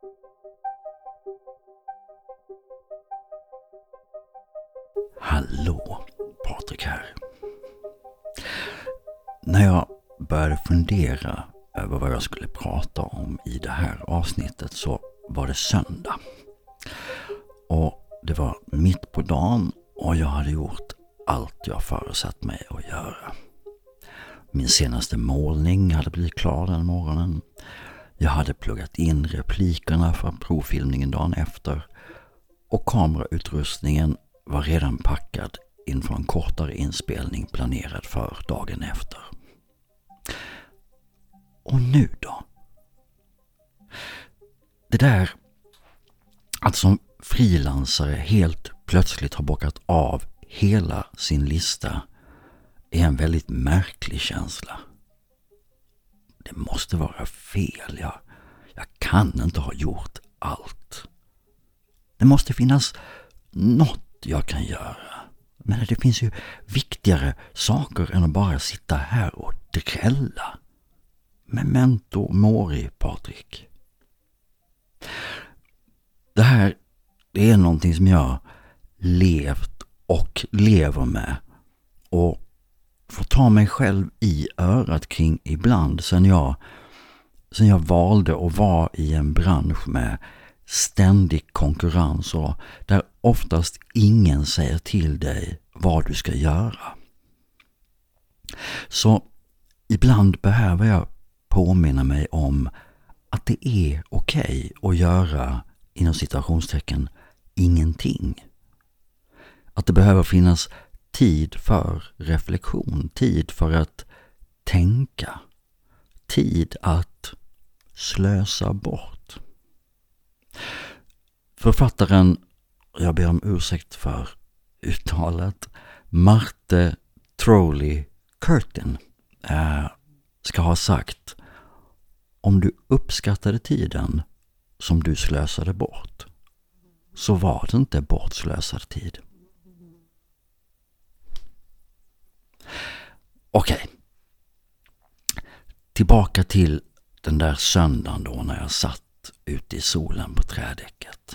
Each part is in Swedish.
Hallå, Patrik här. När jag började fundera över vad jag skulle prata om i det här avsnittet så var det söndag. Och det var mitt på dagen och jag hade gjort allt jag föresatt mig att göra. Min senaste målning hade blivit klar den morgonen. Jag hade pluggat in replikerna för provfilmningen dagen efter. Och kamerautrustningen var redan packad inför en kortare inspelning planerad för dagen efter. Och nu då? Det där att som frilansare helt plötsligt har bockat av hela sin lista är en väldigt märklig känsla. Det måste vara fel. Jag kan inte ha gjort allt. Det måste finnas något jag kan göra. Men det finns ju viktigare saker än att bara sitta här och drälla. Memento mori, Patrik. Det här är någonting som jag levt och lever med och får ta mig själv i örat kring ibland sen jag valde att vara i en bransch med ständig konkurrens och där oftast ingen säger till dig vad du ska göra. Så ibland behöver jag påminna mig om att det är okej att göra inom citationstecken ingenting. Att det behöver finnas tid för reflektion, tid för att tänka, tid att slösa bort. Författaren, jag ber om ursäkt för uttalet, Marte Trolley Curtin ska ha sagt: om du uppskattade tiden som du slösade bort så var det inte bortslösad tid. Okej. Tillbaka till den där söndagen då när jag satt ute i solen på trädäcket.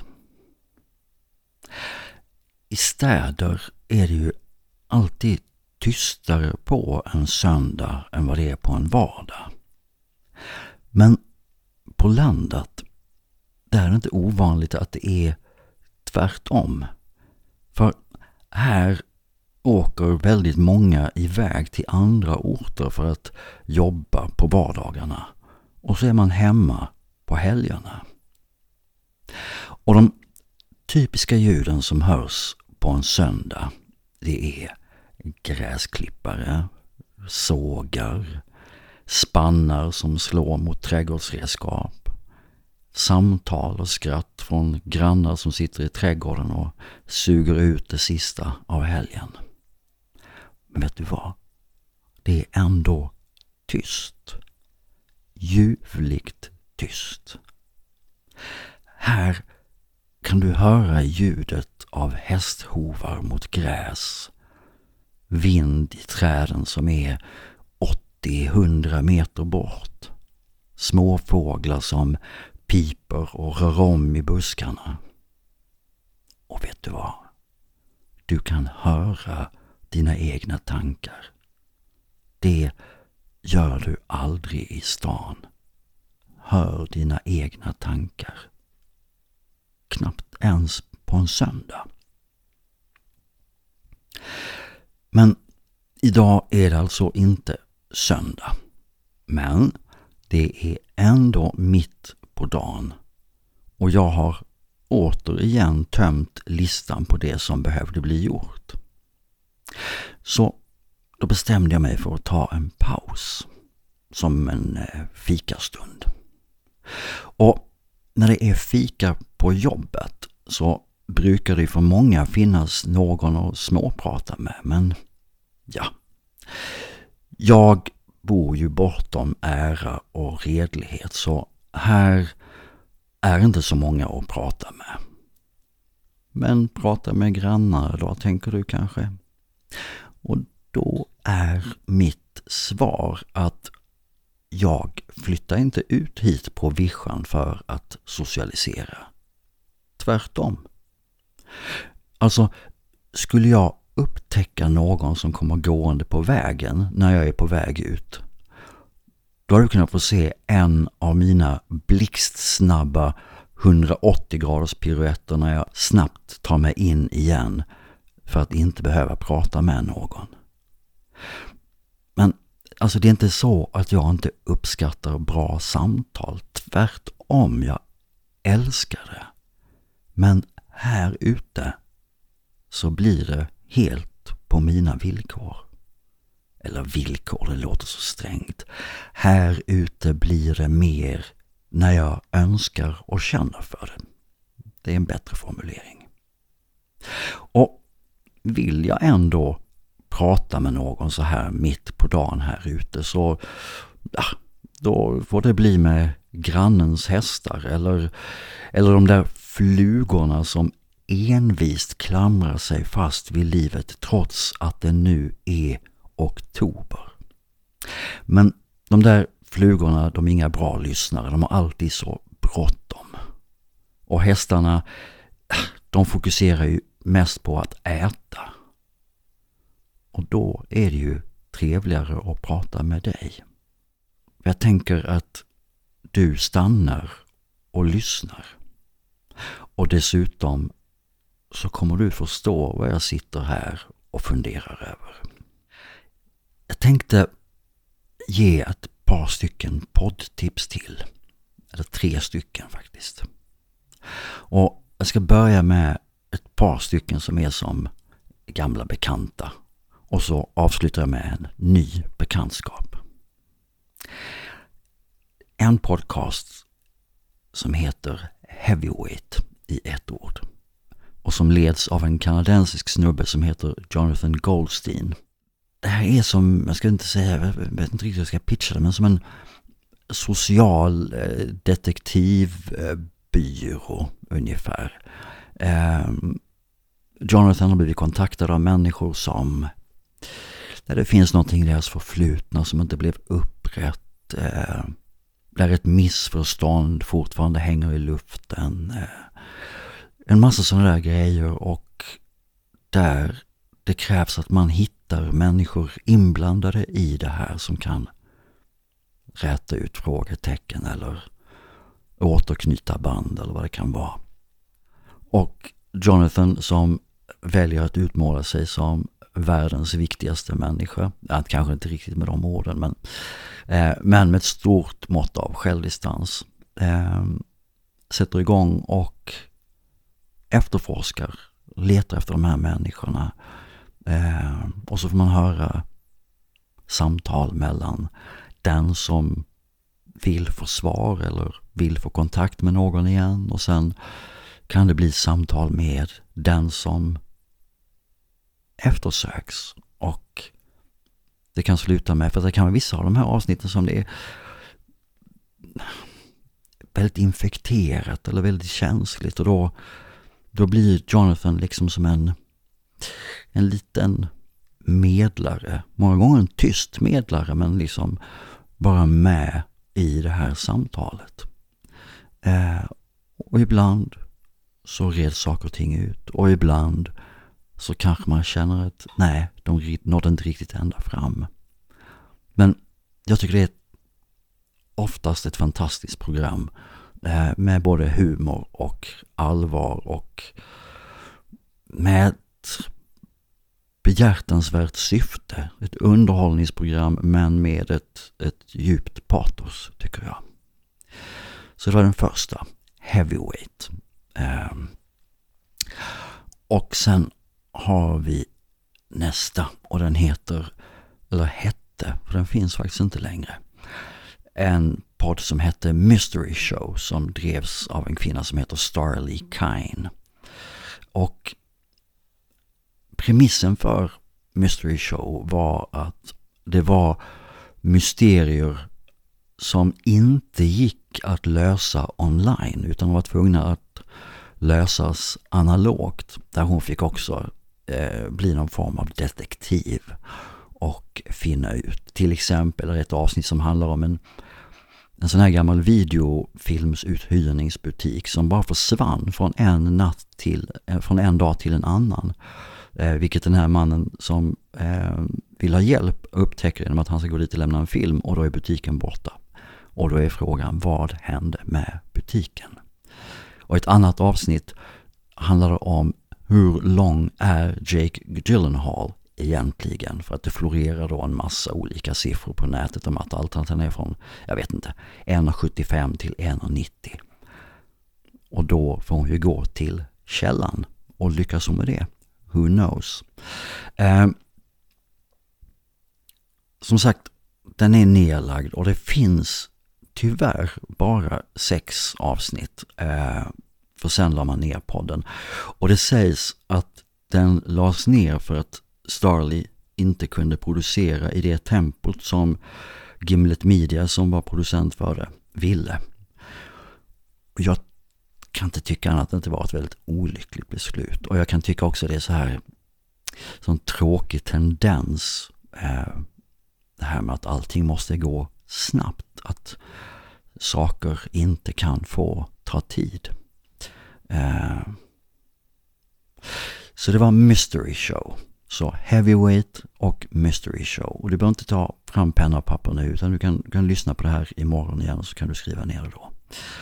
I städer är det ju alltid tystare på en söndag än vad det är på en vardag. Men på landet där är det inte ovanligt att det är tvärtom. För här åker väldigt många iväg till andra orter för att jobba på vardagarna. Och så är man hemma på helgerna. Och de typiska ljuden som hörs på en söndag, det är gräsklippare, sågar, spannar som slår mot trädgårdsredskap, samtal och skratt från grannar som sitter i trädgården och suger ut det sista av helgen. Men vet du vad? Det är ändå tyst. Ljuvligt tyst. Här kan du höra ljudet av hästhovar mot gräs, vind i träden som är 80-100 meter bort, små fåglar som piper och rör om i buskarna. Och vet du vad? Du kan höra dina egna tankar. Det gör du aldrig i stan. Hör dina egna tankar. Knappt ens på en söndag. Men idag är det alltså inte söndag. Men det är ändå mitt på dagen. Och jag har återigen tömt listan på det som behövde bli gjort. Så då bestämde jag mig för att ta en paus. Som en fikastund. Och när det är fika på jobbet så brukar det för många finnas någon att småprata med. Men ja, jag bor ju bortom ära och redlighet, så här är inte så många att prata med. Men prata med grannar då, tänker du kanske? Och då är mitt svar att jag flyttar inte ut hit på vischan för att socialisera. Tvärtom. Alltså, skulle jag upptäcka någon som kommer gående på vägen när jag är på väg ut, då hade du kunnat få se en av mina blixtsnabba 180 graders piruetter när jag snabbt tar mig in igen för att inte behöva prata med någon. Men alltså det är inte så att jag inte uppskattar bra samtal. Tvärtom, jag älskar det. Men här ute så blir det helt på mina villkor. Eller villkor, det låter så strängt. Här ute blir det mer när jag önskar och känner för det. Det är en bättre formulering. Och vill jag ändå prata med någon så här mitt på dagen här ute, så då får det bli med grannens hästar eller de där flugorna som envist klamrar sig fast vid livet trots att det nu är oktober. Men de där flugorna, de är inga bra lyssnare. De har alltid så bråttom. Och hästarna, de fokuserar ju mest på att äta. Och då är det ju trevligare att prata med dig. Jag tänker att du stannar och lyssnar. Och dessutom så kommer du förstå vad jag sitter här och funderar över. Jag tänkte ge ett par stycken poddtips till. Eller 3 stycken faktiskt. Och jag ska börja med ett par stycken som är som gamla bekanta. Och så avslutar jag med en ny bekantskap. En podcast som heter Heavyweight i ett ord. Och som leds av en kanadensisk snubbe som heter Jonathan Goldstein. Det här är som, jag ska inte säga, jag vet inte riktigt hur jag ska pitcha det, men som en social detektivbyrå ungefär. Jonathan har blivit kontaktad av människor som, där det finns någonting i deras förflutna som inte blev upprätt, där ett missförstånd fortfarande hänger i luften, en massa sådana där grejer, och där det krävs att man hittar människor inblandade i det här som kan räta ut frågetecken eller återknyta band eller vad det kan vara. Och Jonathan, som väljer att utmåla sig som världens viktigaste människa, kanske inte riktigt med de orden, men med ett stort mått av självdistans, sätter igång och efterforskar, letar efter de här människorna, och så får man höra samtal mellan den som vill få svar eller vill få kontakt med någon igen, och sen kan det bli samtal med den som eftersöks, och det kan sluta med, för det kan vara vissa av de här avsnitten som det är väldigt infekterat eller väldigt känsligt, och då blir Jonathan liksom som en liten medlare, många gånger en tyst medlare, men liksom bara med i det här samtalet. Och ibland så reds saker och ting ut, och ibland så kanske man känner att nej, de nådde inte riktigt ända fram. Men jag tycker det är oftast ett fantastiskt program med både humor och allvar, och med ett behjärtansvärt syfte. Ett underhållningsprogram, men med ett djupt patos, tycker jag. Så det var den första, Heavyweight. Och sen har vi nästa, och den hette, för den finns faktiskt inte längre. En podd som hette Mystery Show, som drevs av en kvinna som heter Starlee Kine. Och premissen för Mystery Show var att det var mysterier som inte gick att lösa online, utan var tvungna att lösas analogt, där hon fick också bli någon form av detektiv. och finna ut. Till exempel ett avsnitt som handlar om en sån här gammal videofilmsuthyrningsbutik som bara försvann från en dag till en annan. Vilket den här mannen som vill ha hjälp upptäcker genom att han ska gå dit och lämna en film, och då är butiken borta. Och då är frågan, vad hände med butiken? Och ett annat avsnitt handlar om hur lång är Jake Gyllenhaal egentligen, för att det florerar då en massa olika siffror på nätet om att alternativen är från, jag vet inte, 1,75 till 1,90. Och då får hon ju gå till källan, och lyckas hon med det? Who knows? Som sagt, den är nedlagd och det finns tyvärr bara 6 avsnitt. För sen la man ner podden. Och det sägs att den lades ner för att Starley inte kunde producera i det tempot som Gimlet Media, som var producent för det, ville. Och jag kan inte tycka annat än att det var ett väldigt olyckligt beslut. Och jag kan tycka också att det är så här sån tråkig tendens, det här med att allting måste gå snabbt, att saker inte kan få ta tid. Så det var Mystery Show. Så Heavyweight och Mystery Show. Och du behöver inte ta fram penna och papper nu, utan du kan lyssna på det här imorgon igen, och så kan du skriva ner det då.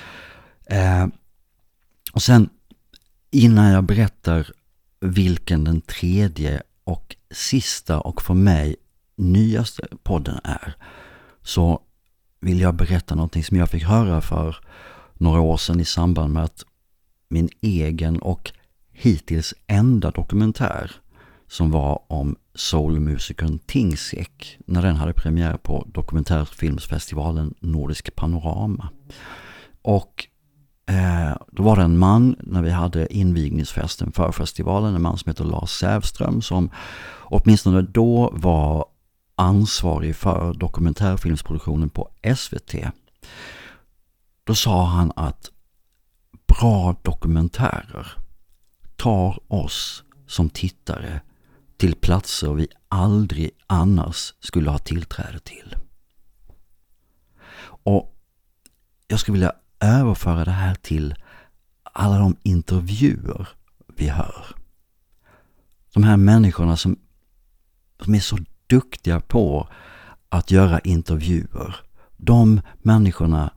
Och sen, innan jag berättar vilken den tredje och sista och för mig nyaste podden är, så vill jag berätta någonting som jag fick höra för några år sedan i samband med att min egen och hittills enda dokumentär, som var om soulmusikern Tingsek, när den hade premiär på dokumentärfilmsfestivalen Nordisk Panorama. Och då var det en man, när vi hade invigningsfesten för festivalen, en man som heter Lars Sävström, som åtminstone då var ansvarig för dokumentärfilmsproduktionen på SVT. Då sa han att bra dokumentärer tar oss som tittare till platser vi aldrig annars skulle ha tillträde till. Och jag skulle vilja överföra det här till alla de intervjuer vi hör. De här människorna som är så duktiga på att göra intervjuer. De människorna,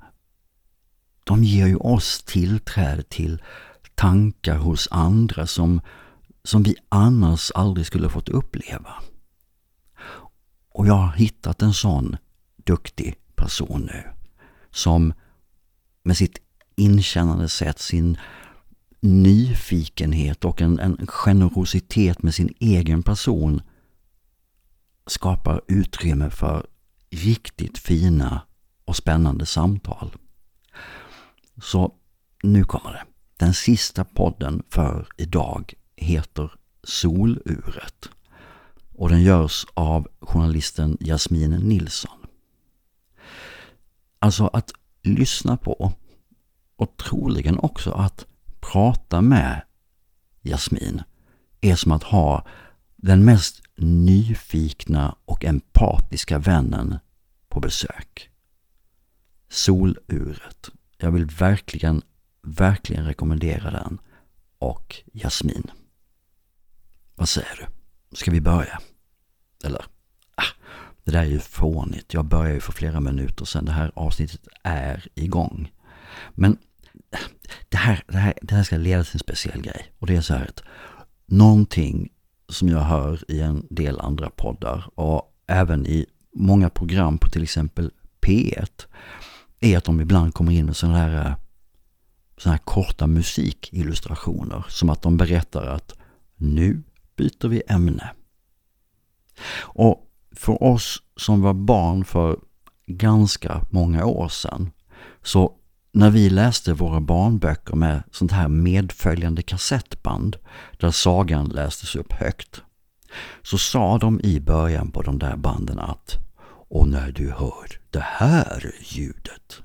de ger ju oss tillträde till tankar hos andra som vi annars aldrig skulle fått uppleva. Och jag har hittat en sån duktig person nu, som med sitt inkännande sätt, sin nyfikenhet och en generositet med sin egen person skapar utrymme för riktigt fina och spännande samtal. Så nu kommer det. Den sista podden för idag heter Soluret, och den görs av journalisten Jasmin Nilsson. Alltså att lyssna på, och troligen också att prata med Jasmin, är som att ha den mest nyfikna och empatiska vännen på besök. Soluret. Jag vill verkligen rekommendera den och Jasmin. Vad säger du? Ska vi börja? Eller? Det där är ju fånigt. Jag börjar ju för flera minuter sedan. Det här avsnittet är igång. Men det här ska leda till en speciell grej. Och det är så här att någonting som jag hör i en del andra poddar och även i många program på till exempel P1 är att de ibland kommer in med sådana här korta musikillustrationer, som att de berättar att nu byter vi ämne. Och för oss som var barn för ganska många år sedan, så när vi läste våra barnböcker med sånt här medföljande kassettband där sagan lästes upp högt, så sa de i början på de där banden att och när du hör det här ljudet,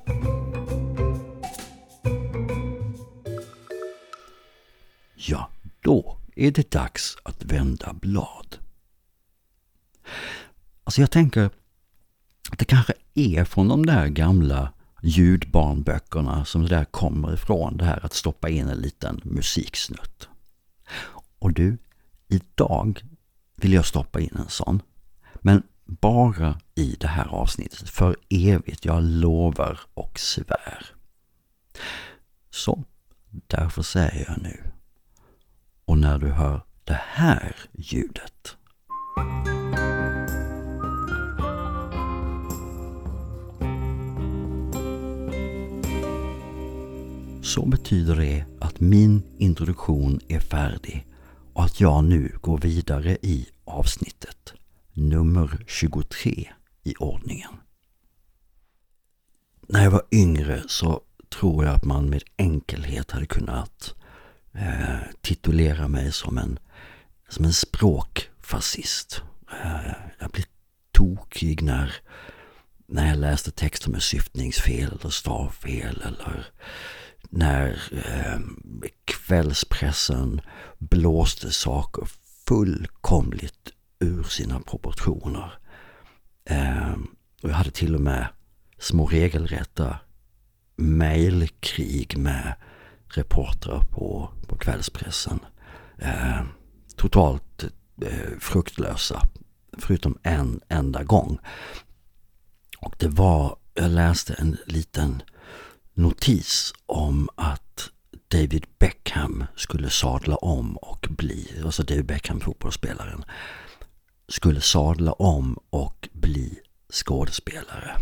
ja, då är det dags att vända blad. Alltså jag tänker att det kanske är från de där gamla ljudbarnböckerna som det där kommer ifrån, det här att stoppa in en liten musiksnutt. Och du, idag vill jag stoppa in en sån. Men bara i det här avsnittet, för evigt, jag lovar och svär. Så, därför säger jag nu. Och när du hör det här ljudet, så betyder det att min introduktion är färdig och att jag nu går vidare i avsnittet nummer 23 i ordningen. När jag var yngre så tror jag att man med enkelhet hade kunnat titulera mig som en språkfascist. Jag blev tokig när jag läste texter med syftningsfel eller stavfel, eller när kvällspressen blåste saker fullkomligt ur sina proportioner. Och jag hade till och med små regelrätta mejlkrig med reportrar på kvällspressen. Totalt fruktlösa, förutom en enda gång. Och jag läste en liten notis om att David Beckham skulle sadla om och alltså David Beckham, fotbollsspelaren, skulle sadla om och bli skådespelare.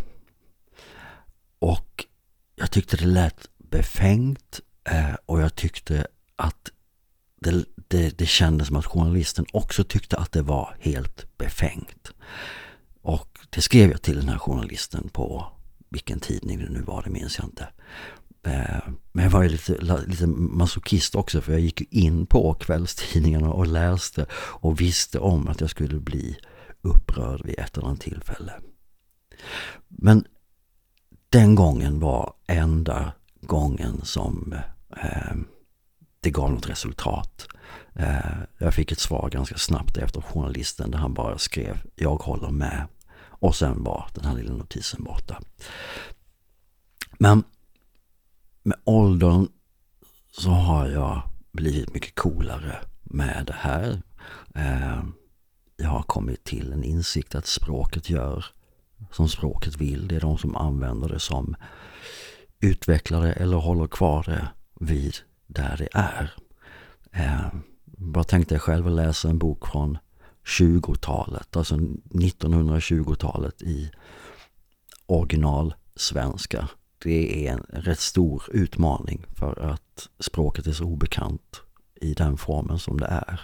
Och jag tyckte det lät befängt, och jag tyckte att det kändes som att journalisten också tyckte att det var helt befängt. Och det skrev jag till den här journalisten på vilken tidning det nu var, det minns jag inte. Men jag var ju lite masochist också, för jag gick in på kvällstidningarna och läste och visste om att jag skulle bli upprörd vid ett eller annat tillfälle. Men den gången var enda gången som det gav något resultat. Jag fick ett svar ganska snabbt efter journalisten där han bara skrev "jag håller med", och sen var den här lilla notisen borta. Men med åldern så har jag blivit mycket coolare med det här. Jag har kommit till en insikt att språket gör som språket vill. Det är de som använder det som utvecklar det eller håller kvar det vid där det är. Bara tänkte jag själv att läsa en bok från 20-talet, alltså 1920-talet i original svenska. Det är en rätt stor utmaning för att språket är så obekant i den formen som det är.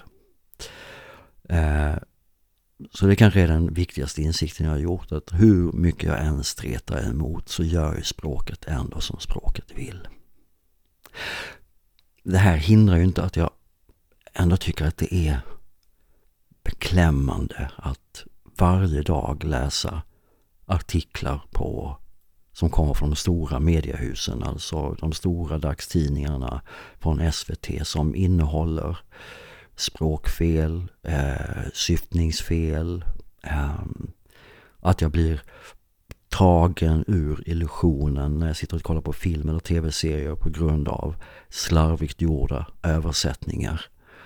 Så det kanske är den viktigaste insikten jag har gjort, att hur mycket jag än stretar emot så gör ju språket ändå som språket vill. Det här hindrar ju inte att jag ändå tycker att det är beklämmande att varje dag läsa artiklar som kommer från de stora mediehusen, alltså de stora dagstidningarna från SVT, som innehåller språkfel, syftningsfel, att jag blir tagen ur illusionen när jag sitter och kollar på film eller tv-serier på grund av slarvigt gjorda översättningar.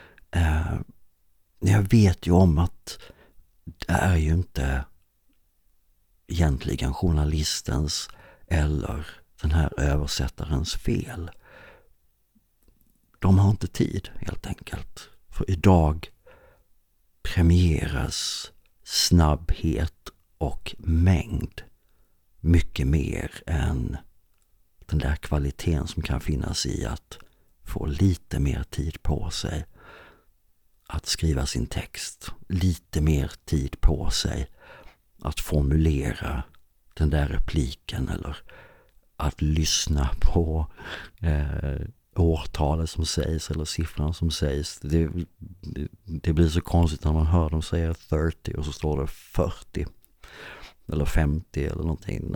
Jag vet ju om att det är ju inte egentligen journalistens eller den här översättarens fel. De har inte tid, helt enkelt. För idag premieras snabbhet och mängd mycket mer än den där kvaliteten som kan finnas i att få lite mer tid på sig att skriva sin text, lite mer tid på sig att formulera den där repliken, eller att lyssna på årtalet som sägs eller siffran som sägs. Det blir så konstigt när man hör dem säga 30 och så står det 40 eller 50 eller någonting.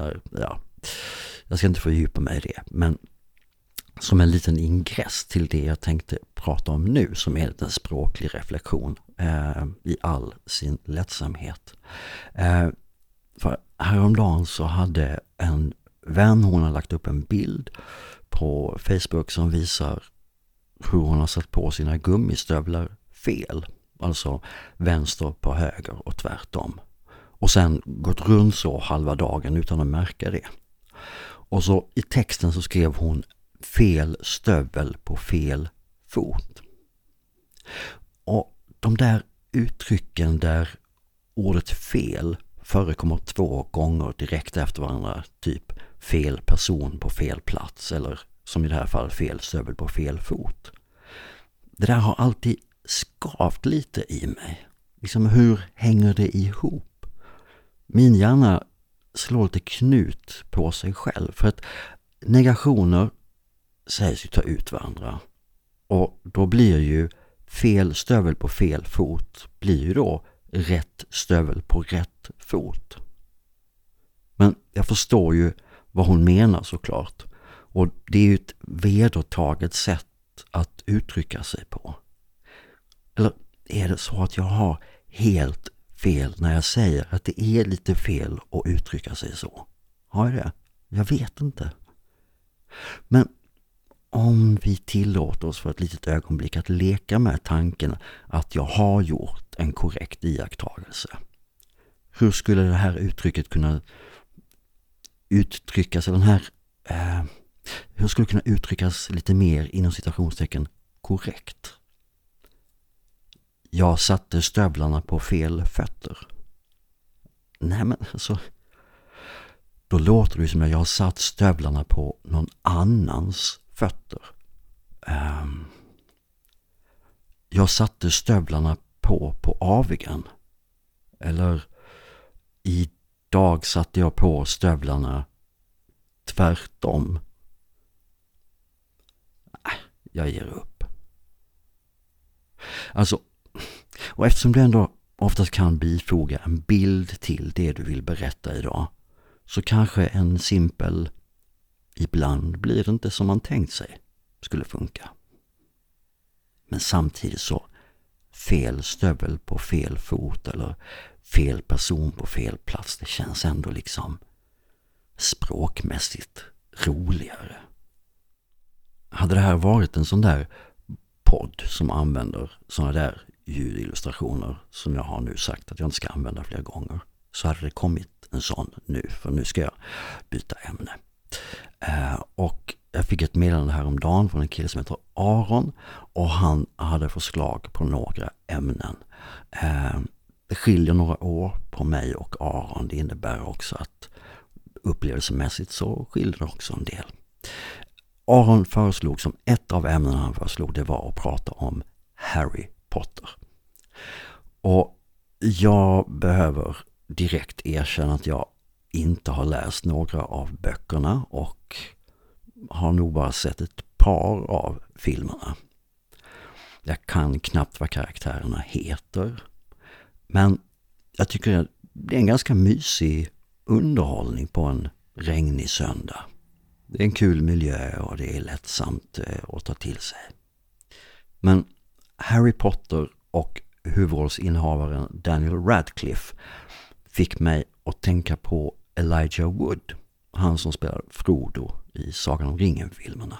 Jag ska inte fördjupa mig i det, men som en liten ingress till det jag tänkte prata om nu, som är en språklig reflektion i all sin lättsamhet. För häromdagen så hade en vän, hon har lagt upp en bild på Facebook som visar hur hon har satt på sina gummistövlar fel. Alltså vänster på höger och tvärtom. Och sen gått runt så halva dagen utan att märka det. Och så i texten så skrev hon fel stövel på fel fot. Och de där uttrycken där ordet fel förekommer 2 gånger direkt efter varandra, typ fel person på fel plats eller som i det här fallet fel stövel på fel fot. Det där har alltid skavt lite i mig. Liksom, hur hänger det ihop? Min hjärna slår lite knut på sig själv, för att negationer sägs ju ta ut varandra. Och då blir ju fel stövel på fel fot blir ju då rätt stövel på rätt fot. Men jag förstår ju vad hon menar såklart. Och det är ju ett vedertaget sätt att uttrycka sig på. Eller är det så att jag har helt fel när jag säger att det är lite fel att uttrycka sig så? Har jag det? Jag vet inte. Men om vi tillåter oss för ett litet ögonblick att leka med tanken att jag har gjort en korrekt iakttagelse. Hur skulle det här uttrycket kunna uttryckas, eller hur skulle det kunna uttryckas lite mer inom citationstecken korrekt? Jag satte stövlarna på fel fötter. Nej, men alltså, då låter det som att jag har satt stövlarna på någon annans fötter. Jag satte stövlarna på avigan. Eller idag satte jag på stövlarna tvärtom. Jag ger upp. Alltså, och eftersom du ändå oftast kan bifoga en bild till det du vill berätta idag, så kanske en simpel ibland blir det inte som man tänkt sig skulle funka. Men samtidigt så fel stövel på fel fot eller fel person på fel plats, det känns ändå liksom språkmässigt roligare. Hade det här varit en sån där podd som använder såna där ljudillustrationer som jag har nu sagt att jag inte ska använda flera gånger, så hade det kommit en sån nu, för nu ska jag byta ämne. Och jag fick ett meddelande häromdagen från en kille som heter Aron, och han hade förslag på några ämnen. Det skiljer några år på mig och Aron. Det innebär också att upplevelsemässigt så skiljer det också en del. Aron föreslog som ett av ämnena han föreslog, det var att prata om Harry Potter. Och jag behöver direkt erkänna att jag inte har läst några av böckerna och har nog bara sett ett par av filmerna. Jag kan knappt vad karaktärerna heter, men jag tycker att det är en ganska mysig underhållning på en regnig söndag. Det är en kul miljö och det är lättsamt att ta till sig. Men Harry Potter och huvudrollsinnehavaren Daniel Radcliffe fick mig att tänka på Elijah Wood, han som spelar Frodo i Sagan om ringen-filmerna.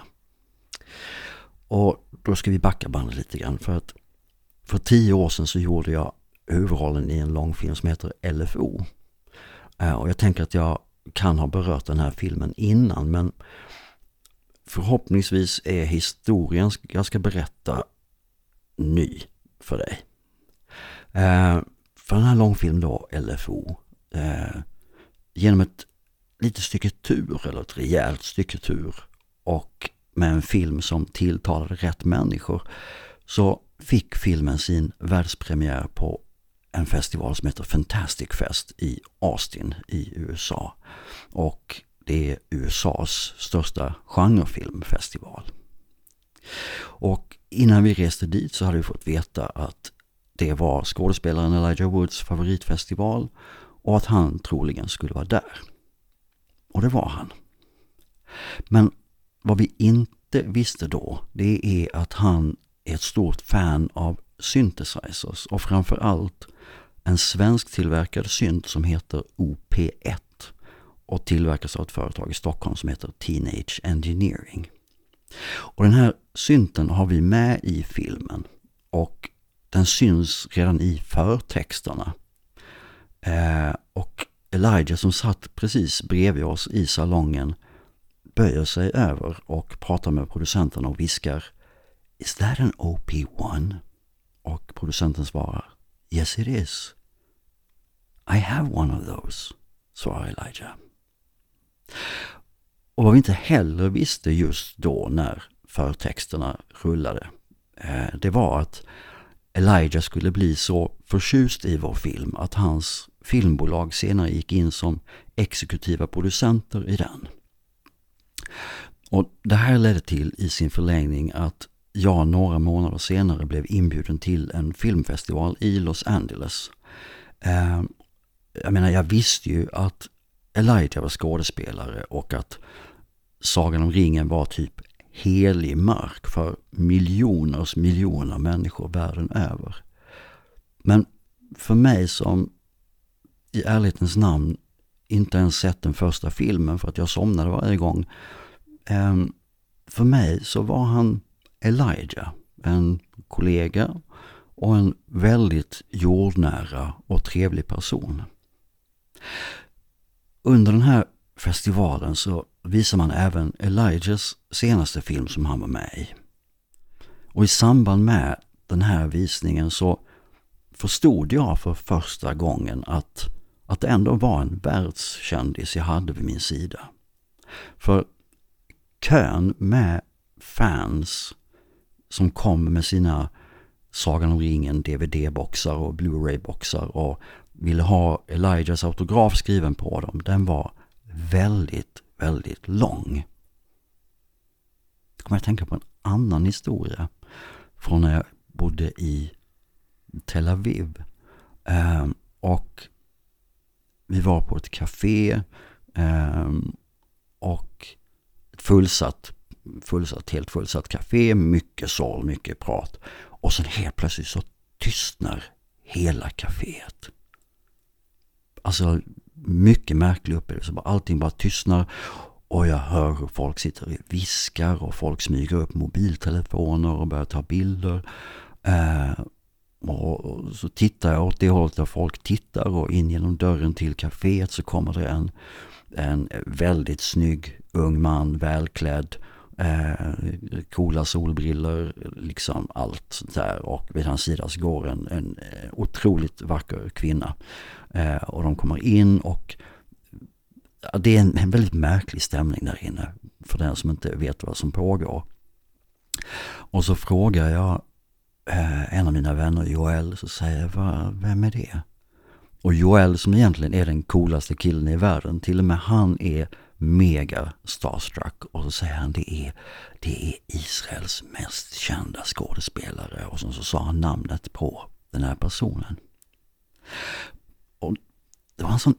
Och då ska vi backa bandet lite grann, för att för 10 år sedan så gjorde jag huvudrollen i en långfilm som heter LFO. Och jag tänker att jag kan ha berört den här filmen innan, men förhoppningsvis är historien jag ska berätta ny för dig. För den här långfilmen då, LFO, genom ett litet stycke tur, eller ett rejält stycke tur, och med en film som tilltalade rätt människor, så fick filmen sin världspremiär på en festival som heter Fantastic Fest i Austin i USA. Och det är USAs största genrefilmfestival. Och innan vi reste dit så hade vi fått veta att det var skådespelaren Elijah Woods favoritfestival och att han troligen skulle vara där. Och det var han. Men vad vi inte visste då, det är att han är ett stort fan av synthesizers och framförallt en svensk tillverkad synt som heter OP1 och tillverkas av ett företag i Stockholm som heter Teenage Engineering. Och den här synten har vi med i filmen och den syns redan i förtexterna. Och Elijah som satt precis bredvid oss i salongen böjer sig över och pratar med producenten och viskar "Is that an OP1?" Och producenten svarar "Yes it is. I have one of those", svarar Elijah. Och vad vi inte heller visste just då när förtexterna rullade, det var att Elijah skulle bli så förtjust i vår film att hans filmbolag senare gick in som exekutiva producenter i den. Och det här ledde till i sin förlängning att jag några månader senare blev inbjuden till en filmfestival i Los Angeles. Jag visste ju att Elijah var skådespelare och att Sagan om ringen var typ helig mark för miljoner människor världen över. Men för mig som i ärlighetens namn inte ens sett den första filmen för att jag somnade varje gång, för mig så var han Elijah, en kollega och en väldigt jordnära och trevlig person. Under den här festivalen så visar man även Elijahs senaste film som han var med i. Och i samband med den här visningen så förstod jag för första gången att det ändå var en världskändis jag hade vid min sida. För kön med fans som kom med sina Sagan om ringen DVD-boxar och Blu-ray-boxar och ville ha Elijahs autograf skriven på dem, den var väldigt, väldigt lång. Jag kommer att tänka på en annan historia från när jag bodde i Tel Aviv. Och vi var på ett café och ett helt fullsatt café, mycket sål, mycket prat. Och sen helt plötsligt så tystnar hela caféet. Alltså mycket märklig upplevelse. Allting bara tystnar och jag hör hur folk sitter och viskar och folk smyger upp mobiltelefoner och börjar ta bilder. Och så tittar jag åt det hållet där folk tittar och in genom dörren till caféet så kommer det en väldigt snygg ung man, välklädd, coola solbriller, liksom allt sånt där, och vid hans sida så går en otroligt vacker kvinna och de kommer in och det är en väldigt märklig stämning där inne för den som inte vet vad som pågår. Och så frågar jag en av mina vänner, Joel, så säger jag, vem är det? Och Joel, som egentligen är den coolaste killen i världen, till och med han är mega starstruck, och så säger han det är Israels mest kända skådespelare, och så sa han namnet på den här personen. Och det var en sån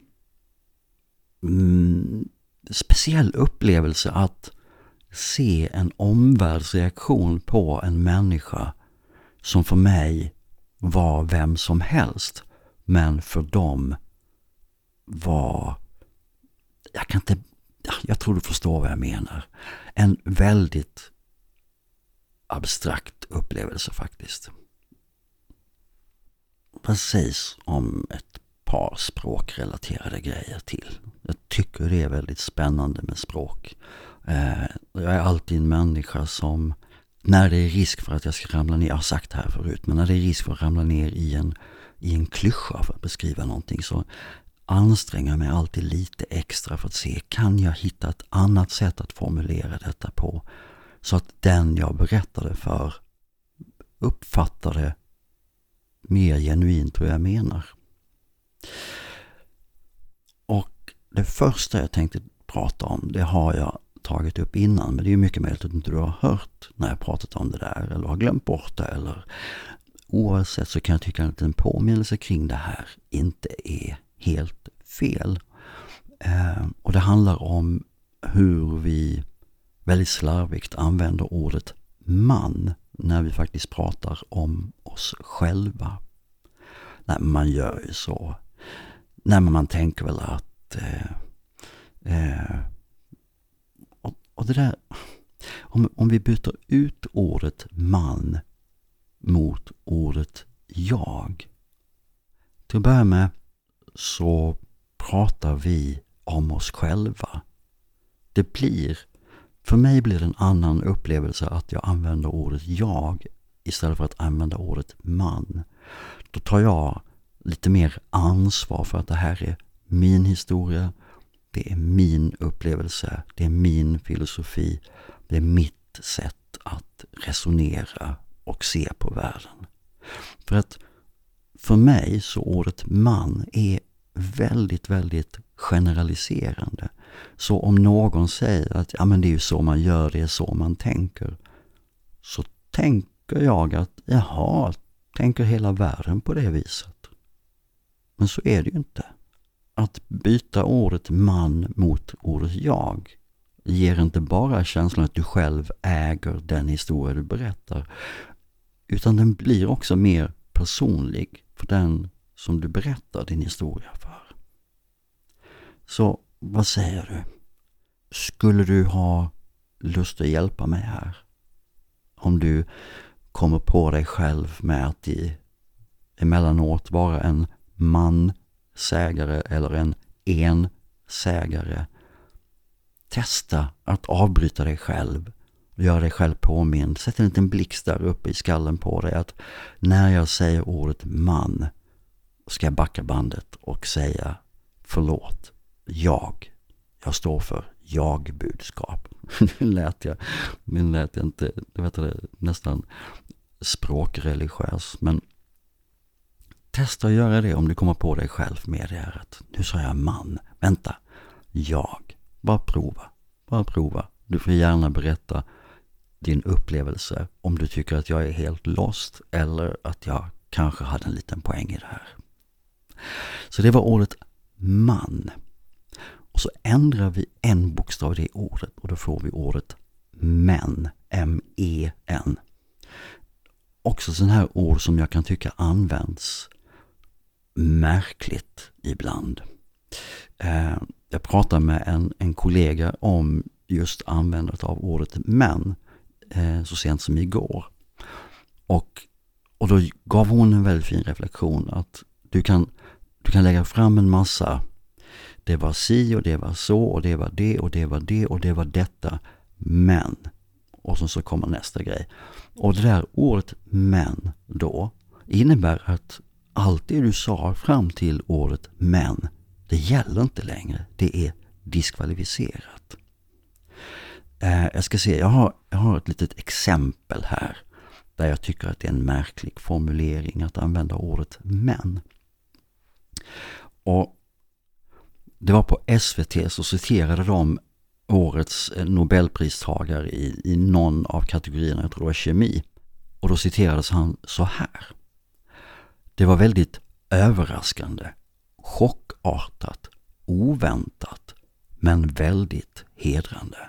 speciell upplevelse att se en omvärldsreaktion på en människa som för mig var vem som helst, men för dem var, jag tror du förstår vad jag menar, en väldigt abstrakt upplevelse faktiskt. Vad sägs om ett par språkrelaterade grejer till? Jag tycker det är väldigt spännande med språk. Jag är alltid en människa som, när det är risk för att jag ska ramla ner, jag har sagt det här förut, men när det är risk för att ramla ner i en klyscha för att beskriva någonting, så anstränger jag mig alltid lite extra för att se, kan jag hitta ett annat sätt att formulera detta på, så att den jag berättade för uppfattar det mer genuint vad jag menar. Och det första jag tänkte prata om, det har jag tagit upp innan, men det är ju mycket möjligt att inte du har hört när jag pratat om det där, eller har glömt bort det, eller oavsett så kan jag tycka att en påminnelse kring det här inte är helt fel. Och det handlar om hur vi väldigt slarvigt använder ordet man när vi faktiskt pratar om oss själva. Nej, man gör ju så. Nej, men man tänker väl att och det där, om vi byter ut ordet man mot ordet jag. Till att börja med så pratar vi om oss själva. För mig blir det en annan upplevelse att jag använder ordet jag istället för att använda ordet man. Då tar jag lite mer ansvar för att det här är min historia, det är min upplevelse, det är min filosofi, det är mitt sätt att resonera och se på världen. För att för mig så ordet man är väldigt, väldigt generaliserande. Så om någon säger att ja, men det är ju så man gör, det är så man tänker, så tänker jag att tänker hela världen på det viset? Men så är det ju inte. Att byta ordet man mot ordet jag ger inte bara känslan att du själv äger den historia du berättar, utan den blir också mer personlig för den som du berättar din historia för. Så vad säger du? Skulle du ha lust att hjälpa mig här? Om du kommer på dig själv med att emellanåt vara en man-sägare eller en en-sägare. Testa att avbryta dig själv. Gör dig själv påmind. Sätt en liten blixt där uppe i skallen på dig att när jag säger ordet man ska jag backa bandet och säga förlåt. Jag står för jag-budskap. Nu lät jag inte, nästan språkreligiös, men testa att göra det om du kommer på dig själv med det här att nu sa jag man, vänta, jag. Bara prova. Du får gärna berätta din upplevelse om du tycker att jag är helt lost eller att jag kanske hade en liten poäng i det här. Så det var ordet man. Och så ändrar vi en bokstav i det ordet och då får vi ordet men, M-E-N. Också sån här ord som jag kan tycka används märkligt ibland. Jag pratade med en kollega om just användandet av ordet men så sent som igår. Och då gav hon en väldigt fin reflektion att du kan lägga fram en massa. Det var si och det var så och det var det och det var det och det var detta. Men. Och så kommer nästa grej. Och det där ordet men då innebär att allt det du sa fram till ordet men, det gäller inte längre. Det är diskvalificerat. Jag ska se, jag har ett litet exempel här där jag tycker att det är en märklig formulering att använda ordet men. Och det var på SVT så citerade de årets Nobelpristagare i någon av kategorierna, jag tror det var kemi. Och då citerades han så här. Det var väldigt överraskande, chockartat, oväntat, men väldigt hedrande.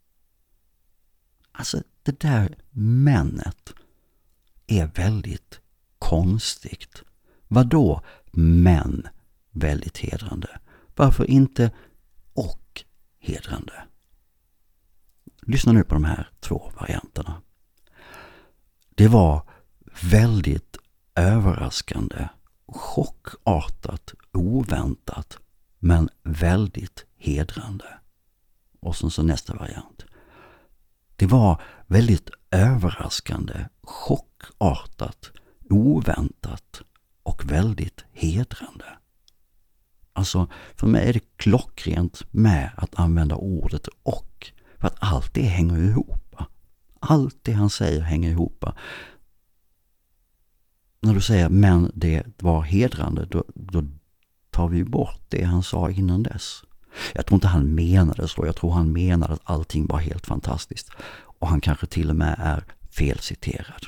Alltså det där männet är väldigt konstigt. Vadå men väldigt hedrande? Varför inte och hedrande? Lyssna nu på de här två varianterna. Det var väldigt överraskande, chockartat, oväntat, men väldigt hedrande. Och så nästa variant. Det var väldigt överraskande, chockartat, oväntat och väldigt hedrande. Alltså för mig är det klockrent med att använda ordet och. För att allt det hänger ihop. Allt det han säger hänger ihop. När du säger men det var hedrande, då tar vi bort det han sa innan dess. Jag tror inte han menade så. Jag tror han menade att allting var helt fantastiskt. Och han kanske till och med är felciterad.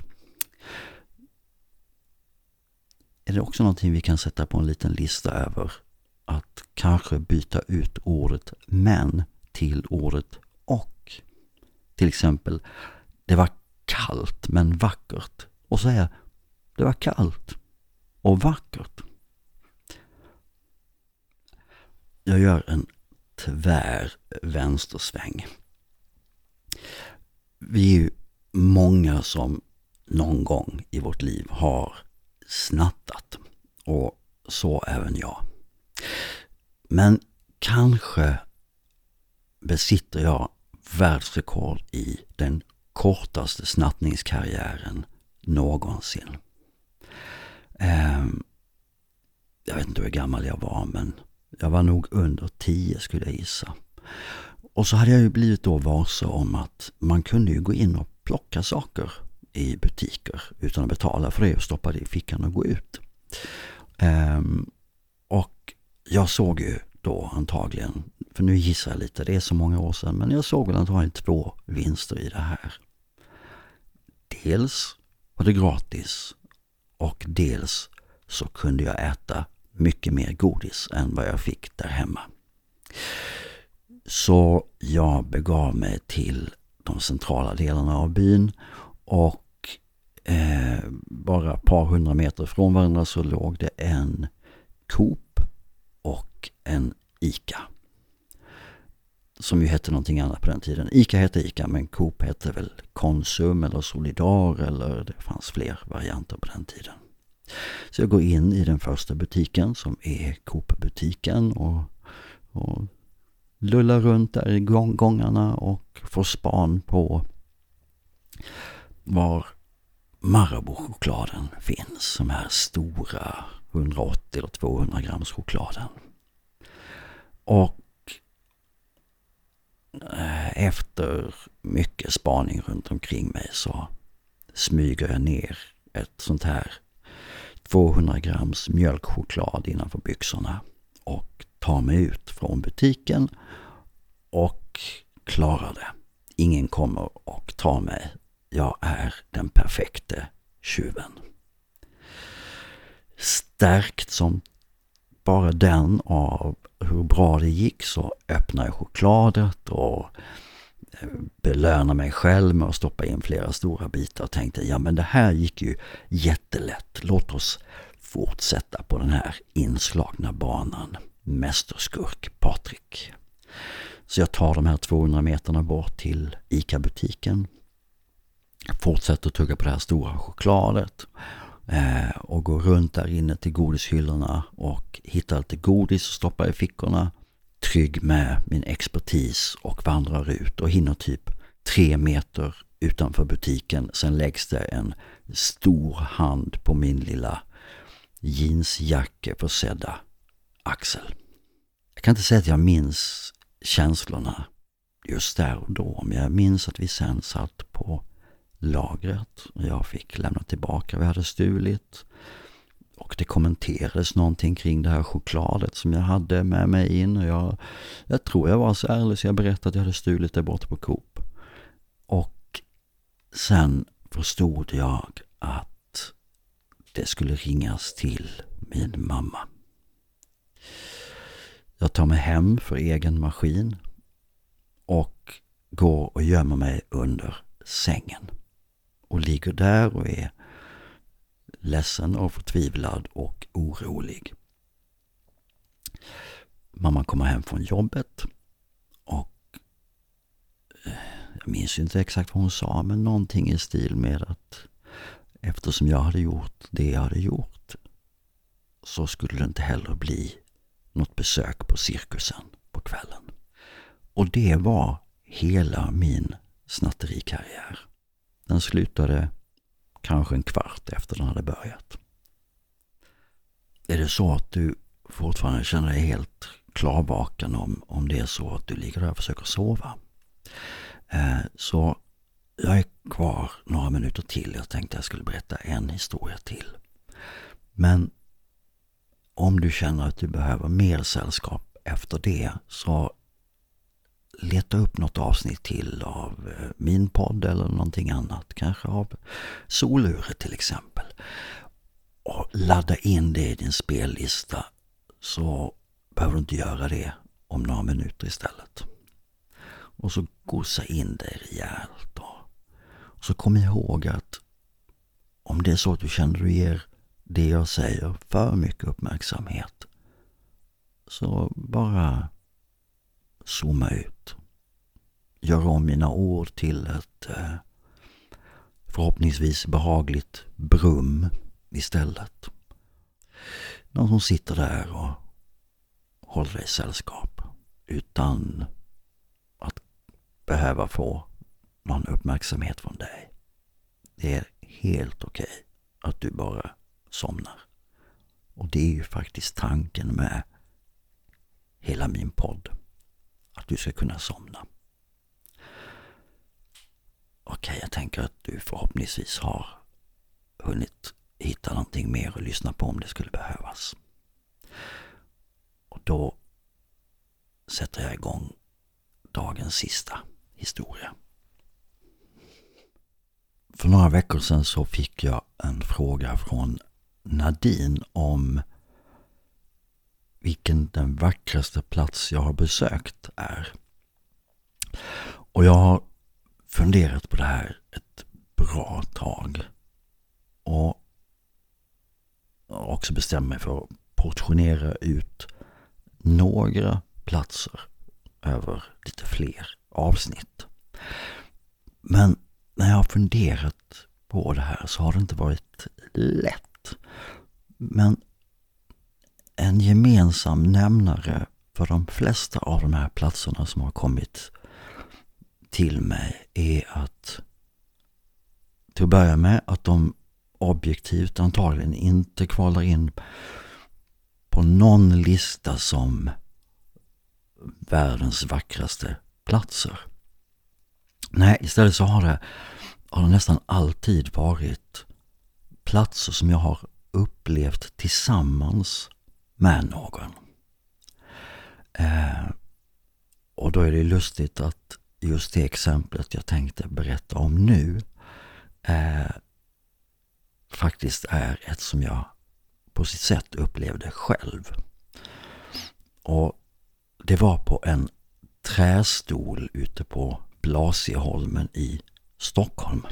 Är det också någonting vi kan sätta på en liten lista över? Att kanske byta ut ordet men till ordet och. Till exempel, det var kallt men vackert och säga det var kallt och vackert. Jag gör en tvär vänstersväng. Vi är ju många som någon gång i vårt liv har snattat, och så även jag. Men kanske besitter jag världsrekord i den kortaste snattningskarriären någonsin. Jag vet inte hur gammal jag var, men jag var nog under 10 skulle jag gissa. Och så hade jag ju blivit då varse om att man kunde ju gå in och plocka saker i butiker utan att betala för det och stoppa det i fickan och gå ut. Och jag såg ju då antagligen, för nu gissar jag lite, det är så många år sedan, men jag såg väl antagligen 2 vinster i det här. Dels var det gratis och dels så kunde jag äta mycket mer godis än vad jag fick där hemma. Så jag begav mig till de centrala delarna av byn och bara ett par 100 meter från varandra så låg det en Coop och en ICA. Som ju hette någonting annat på den tiden. ICA hette ICA, men Coop hette väl Konsum eller Solidar, eller det fanns fler varianter på den tiden. Så jag går in i den första butiken som är Coop-butiken och lullar runt där i gångarna och får span på var Marabou-chokladen finns. De här stora 180 eller 200 grams chokladen. Och efter mycket spaning runt omkring mig så smyger jag ner ett sånt här 200 grams mjölkchoklad innanför byxorna och tar mig ut från butiken och klarar det. Ingen kommer och tar mig. Jag är den perfekte tjuven. Stärkt som bara den av hur bra det gick så öppnar jag chokladet och belönar mig själv med att stoppa in flera stora bitar och tänkte, ja men det här gick ju jättelätt. Låt oss fortsätta på den här inslagna banan. Mästerskurk Patrik. Så jag tar de här 200 meterna bort till ICA-butiken. Fortsätter att tugga på det här stora chokladet. Och går runt där inne till godishyllorna och hittar lite godis och stoppar i fickorna. Trygg med min expertis och vandrar ut och hinner typ 3 meter utanför butiken. Sen läggs det en stor hand på min lilla jeansjacka försedda axel. Jag kan inte säga att jag minns känslorna just där och då, men jag minns att vi sen satt på lagret och jag fick lämna tillbaka vi hade stulit. Och det kommenterades någonting kring det här chokladet som jag hade med mig in. Och jag tror jag var så ärlig så jag berättade att jag hade stulit det borta på Coop. Och sen förstod jag att det skulle ringas till min mamma. Jag tar mig hem för egen maskin och går och gömmer mig under sängen. Och ligger där och är ledsen och förtvivlad och orolig. Mamma kommer hem från jobbet och jag minns inte exakt vad hon sa, men någonting i stil med att eftersom jag hade gjort det jag hade gjort så skulle det inte heller bli något besök på cirkusen på kvällen. Och det var hela min snatterikarriär. Den slutade kanske en kvart efter den hade börjat. Är det så att du fortfarande känner dig helt klarvaken om det är så att du ligger där och försöker sova? Så jag är kvar några minuter till. Jag tänkte jag skulle berätta en historia till. Men om du känner att du behöver mer sällskap efter det så leta upp något avsnitt till av min podd eller någonting annat. Kanske av Soluret till exempel. Och ladda in det i din spellista så behöver du inte göra det om några minuter istället. Och så gossa in dig rejält. Och Så kom ihåg att om det är så att du känner att du ger det jag säger för mycket uppmärksamhet, så bara zooma ut. Gör om mina ord till ett förhoppningsvis behagligt brum istället. Någon som sitter där och håller dig sällskap utan att behöva få någon uppmärksamhet från dig. Det är helt okej att du bara somnar. Och det är ju faktiskt tanken med hela min podd. Att du ska kunna somna. Okej, jag tänker att du förhoppningsvis har hunnit hitta någonting mer att lyssna på om det skulle behövas. Och då sätter jag igång dagens sista historia. För några veckor sedan så fick jag en fråga från Nadine om vilken den vackraste plats jag har besökt är. Och jag har funderat på det här ett bra tag. Och har också bestämt mig för att portionera ut några platser över lite fler avsnitt. Men när jag har funderat på det här så har det inte varit lätt. Men en gemensam nämnare för de flesta av de här platserna som har kommit till mig är att till att börja med att de objektivt antagligen inte kvalar in på någon lista som världens vackraste platser. Nej, istället så har det nästan alltid varit platser som jag har upplevt tillsammans med någon. Och då är det lustigt att just det exemplet jag tänkte berätta om nu faktiskt är ett som jag på sitt sätt upplevde själv. Och det var på en trästol ute på Blasieholmen i Stockholm.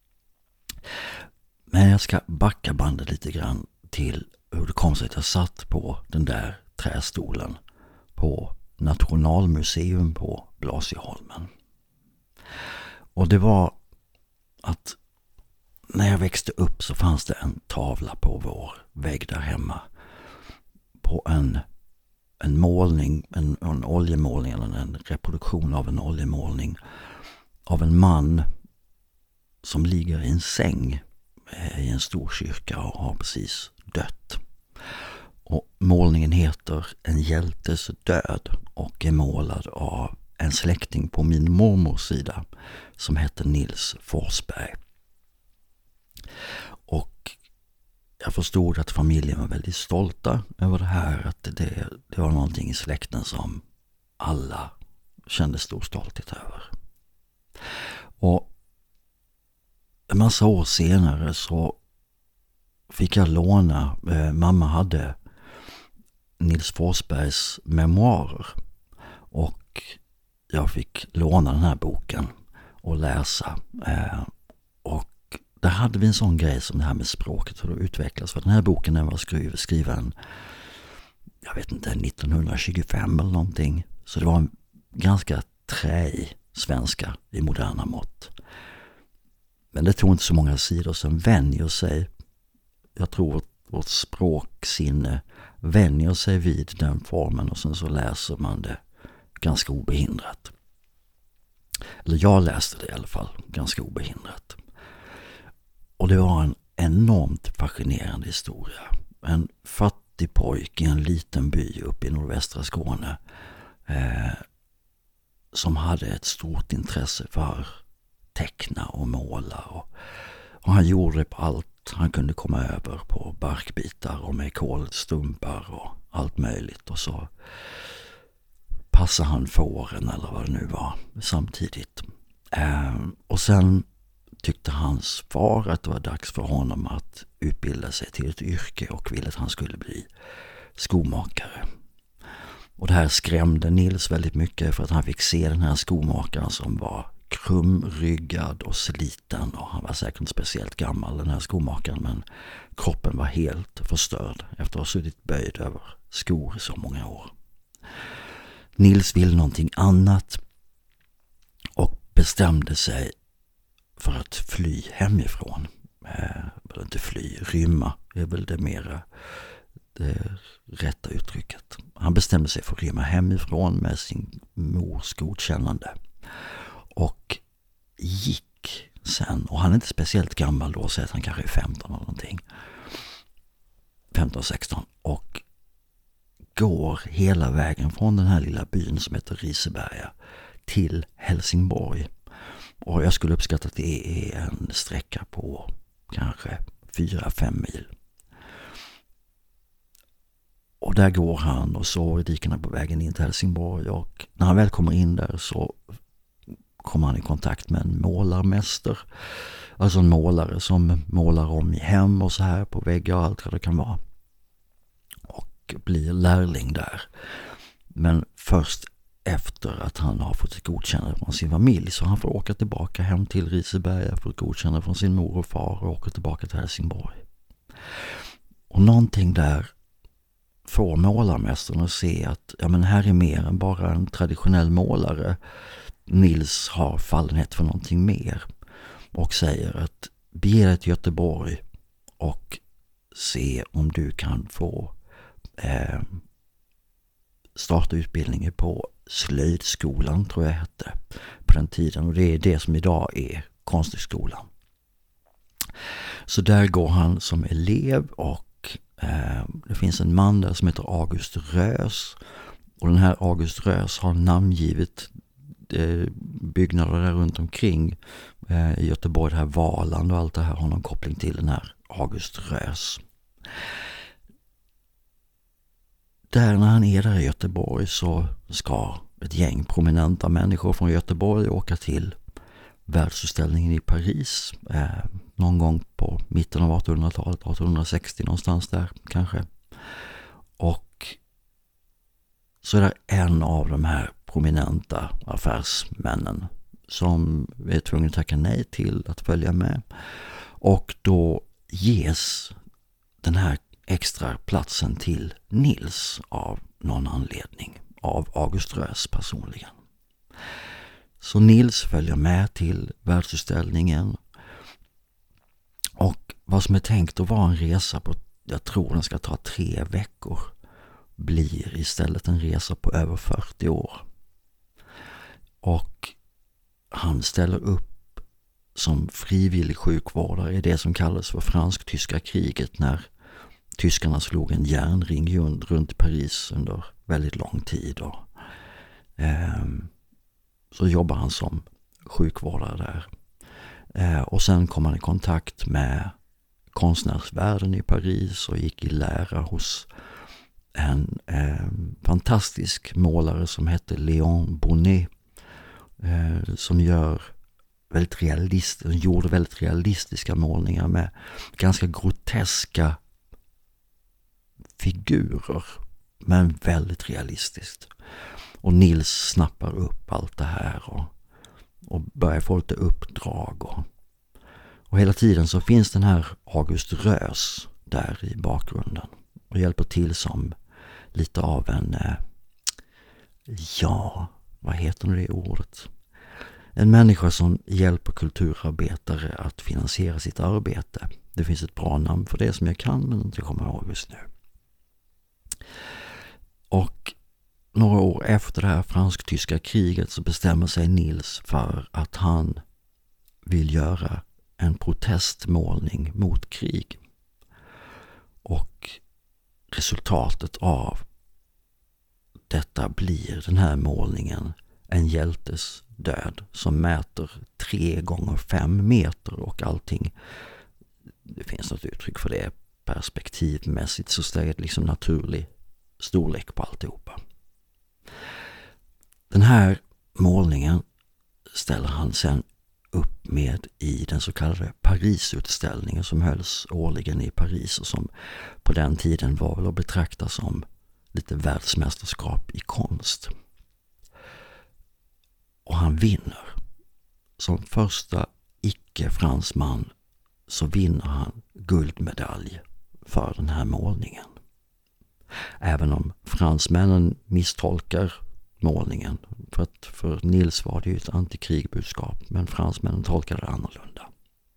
Men jag ska backa bandet lite grann till hur det kom sig att jag satt på den där trästolen på Nationalmuseum på Blasieholmen. Och det var att när jag växte upp så fanns det en tavla på vår vägg där hemma. På en målning, en oljemålning eller en reproduktion av en oljemålning av en man som ligger i en säng i en stor kyrka och har precis dött. Och målningen heter En hjältes död och är målad av en släkting på min mormors sida som heter Nils Forsberg. Och jag förstod att familjen var väldigt stolta över det här, att det var någonting i släkten som alla kände stor stolthet över. Och en massa år senare så fick jag låna, mamma hade Nils Forsbergs memoarer och jag fick låna den här boken och läsa. Och där hade vi en sån grej som det här med språket, hur det utvecklas. För den här boken den var skriven, jag vet inte, 1925 eller någonting. Så det var en ganska träig svenska i moderna mått. Men det tog inte så många sidor, sen vänjer sig. Jag tror att vårt språksinne vänjer sig vid den formen och sen så läser man det ganska obehindrat. Eller jag läste det i alla fall ganska obehindrat. Och det var en enormt fascinerande historia. En fattig pojk i en liten by uppe i nordvästra Skåne som hade ett stort intresse för teckna och måla. Och han gjorde det på allt han kunde komma över, på barkbitar och med kolstumpar och allt möjligt. Och så passade han fåren eller vad det nu var samtidigt. Och sen tyckte hans far att det var dags för honom att utbilda sig till ett yrke och ville att han skulle bli skomakare. Och det här skrämde Nils väldigt mycket för att han fick se den här skomakaren som var krumryggad och sliten, och han var säkert inte speciellt gammal, den här skomakaren, men kroppen var helt förstörd efter att ha suttit böjd över skor i så många år. Nils ville någonting annat och bestämde sig för att fly hemifrån. Inte fly, rymma är väl det mera det rätta uttrycket. Han bestämde sig för att rymma hemifrån med sin mors godkännande och gick sen, och han är inte speciellt gammal då, så att han kanske är 15 eller någonting, 15-16, och går hela vägen från den här lilla byn som heter Riseberga till Helsingborg. Och jag skulle uppskatta att det är en sträcka på kanske 4-5 mil. Och där går han och sover i dikerna på vägen in till Helsingborg, och när han väl kommer in där så kommer han i kontakt med en målarmäster. Alltså en målare som målar om i hem och så här på väggar och allt vad det kan vara. Och blir lärling där. Men först efter att han har fått ett godkännande från sin familj, så han får åka tillbaka hem till Riseberga för ett godkännande från sin mor och far och åka tillbaka till Helsingborg. Och någonting där får målarmästaren att se att ja, men här är mer än bara en traditionell målare. Nils har fallenhet för någonting mer, och säger att bege dig till Göteborg och se om du kan få starta utbildningen på slöjdskolan, tror jag hette på den tiden, och det är det som idag är Konsthögskolan. Så där går han som elev, och det finns en man där som heter August Rös, och den här August Rös har namngivit byggnader där runt omkring i Göteborg, det här Valand och allt det här har någon koppling till den här August Rös. Där när han är där i Göteborg så ska ett gäng prominenta människor från Göteborg åka till världsutställningen i Paris någon gång på mitten av 1800-talet, 1860 någonstans där kanske. Och så är det en av de här prominenta affärsmännen som är tvungen att tacka nej till att följa med. Och då ges den här extra platsen till Nils av någon anledning, av August Rös personligen. Så Nils följer med till världsutställningen, och vad som är tänkt att vara en resa på, jag tror den ska ta 3 veckor, blir istället en resa på över 40 år. Och han ställer upp som frivillig sjukvårdare i det som kallas för fransk-tyska kriget, när tyskarna slog en järnring runt Paris under väldigt lång tid. Och, så jobbar han som sjukvårdare där. Och sen kom han i kontakt med konstnärsvärlden i Paris och gick i lära hos en fantastisk målare som hette Léon Bonnet, som gjorde väldigt realistiska målningar med ganska groteska figurer, men väldigt realistiskt. Och Nils snappar upp allt det här och börjar få lite uppdrag. Och hela tiden så finns den här August Rös där i bakgrunden och hjälper till som lite av en, vad heter det ordet? En människa som hjälper kulturarbetare att finansiera sitt arbete. Det finns ett bra namn för det som jag kan, men inte kommer ihåg just nu. Och några år efter det här fransk-tyska kriget så bestämmer sig Nils för att han vill göra en protestmålning mot krig. Och resultatet av detta blir den här målningen En hjältes död, som mäter 3x5 meter och allting. Det finns något uttryck för det perspektivmässigt, så det är liksom naturlig storlek på alltihopa. Den här målningen ställer han sen upp med i den så kallade Parisutställningen som hölls årligen i Paris och som på den tiden var väl att betrakta som lite världsmästerskap i konst. Och han vinner. som första icke-fransman så vinner han guldmedalj för den här målningen. Även om fransmännen misstolkar målningen, för att för Nils var det ju ett antikrigbudskap, men fransmännen tolkade det annorlunda.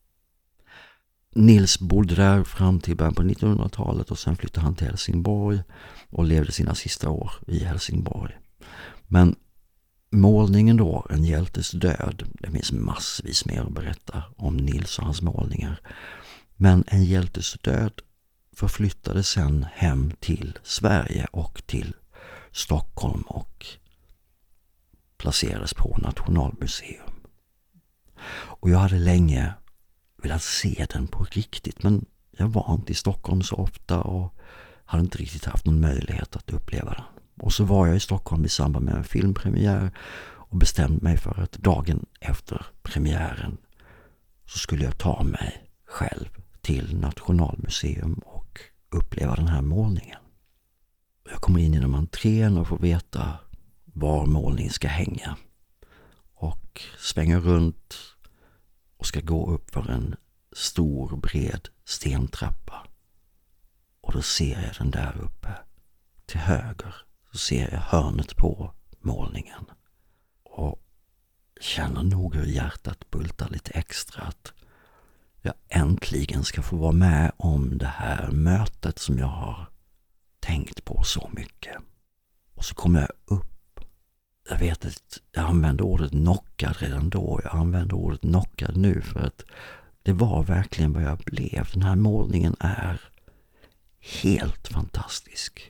Nils bodde där fram till början på 1900-talet och sen flyttade han till Helsingborg och levde sina sista år i Helsingborg. Men målningen då, En hjältes död, det finns massvis mer att berätta om Nils och hans målningar. Men En hjältes död förflyttade sen hem till Sverige och till Stockholm och placerades på Nationalmuseum. Och jag hade länge velat se den på riktigt, men jag var inte i Stockholm så ofta och hade inte riktigt haft någon möjlighet att uppleva den. Och så var jag i Stockholm i samband med en filmpremiär och bestämde mig för att dagen efter premiären så skulle jag ta mig själv till Nationalmuseum och uppleva den här målningen. Jag kommer in genom entrén och får veta var målningen ska hänga och svänger runt och ska gå upp för en stor bred stentrappa. Och då ser jag den där uppe till höger, så ser jag hörnet på målningen och känner nog hur hjärtat bultar lite extra att jag äntligen ska få vara med om det här mötet som jag har tänkt på så mycket. Och så kommer jag upp. Jag vet att jag använde ordet knockad redan då. Jag använder ordet knockad nu för att det var verkligen vad jag blev. Den här målningen är helt fantastisk.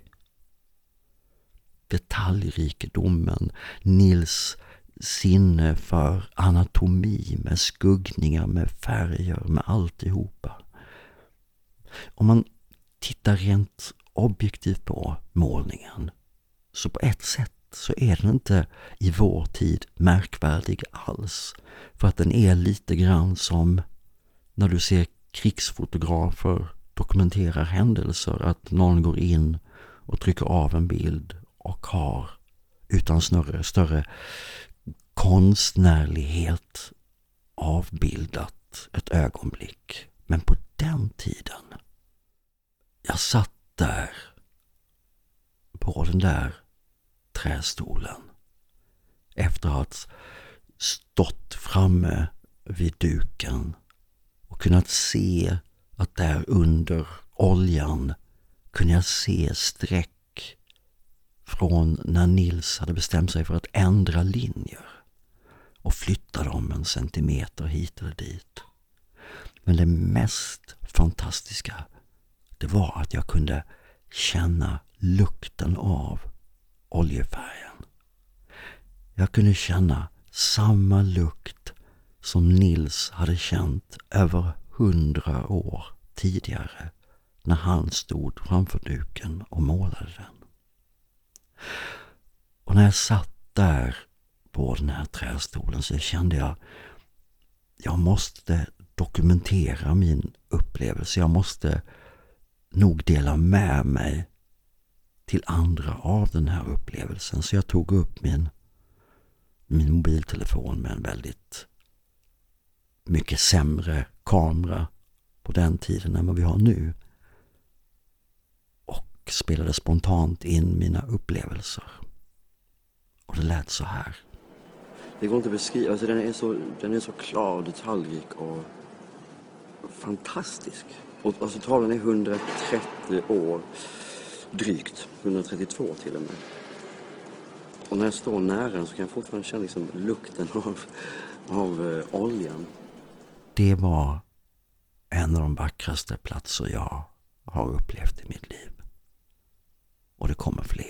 Detaljrikedomen, Nils sinne för anatomi med skuggningar, med färger, med alltihopa. Om man tittar rent objektivt på målningen så på ett sätt så är den inte i vår tid märkvärdig alls. För att den är lite grann som när du ser krigsfotografer dokumenterar händelser, att någon går in och trycker av en bild och har utan större konstnärlighet avbildat ett ögonblick. Men på den tiden, jag satt där på den där trästolen efter att stått framme vid duken och kunnat se att där under oljan kunde jag se streck från när Nils hade bestämt sig för att ändra linjer och flytta dem en centimeter hit eller dit. Men det mest fantastiska, det var att jag kunde känna lukten av oljefärgen. Jag kunde känna samma lukt som Nils hade känt över 100 år tidigare när han stod framför duken och målade den. Och när jag satt där på den här trästolen så kände jag måste dokumentera min upplevelse. Jag måste nog dela med mig till andra av den här upplevelsen. Så jag tog upp min mobiltelefon med en väldigt mycket sämre kamera på den tiden än vad vi har nu. Och spelade spontant in mina upplevelser. Och det lät så här. Det går inte att beskriva. Alltså den är så klar, detaljrik och fantastisk. Och alltså tavlan är 130 år drygt. 132 till och med. Och när jag står nära den så kan jag fortfarande känna liksom lukten av oljan. Det var en av de vackraste platser jag har upplevt i mitt liv. Och det kommer fler.